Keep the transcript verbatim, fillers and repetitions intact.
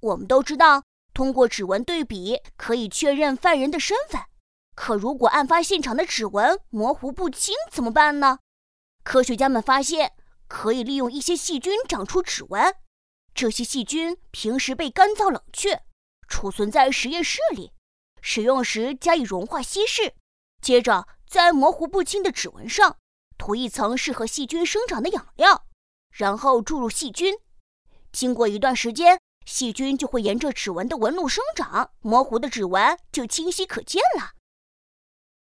我们都知道，通过指纹对比可以确认犯人的身份。可如果案发现场的指纹模糊不清怎么办呢？科学家们发现，可以利用一些细菌长出指纹。这些细菌平时被干燥冷却，储存在实验室里，使用时加以融化稀释，接着在模糊不清的指纹上涂一层适合细菌生长的养料，然后注入细菌。经过一段时间，细菌就会沿着指纹的纹路生长，模糊的指纹就清晰可见了。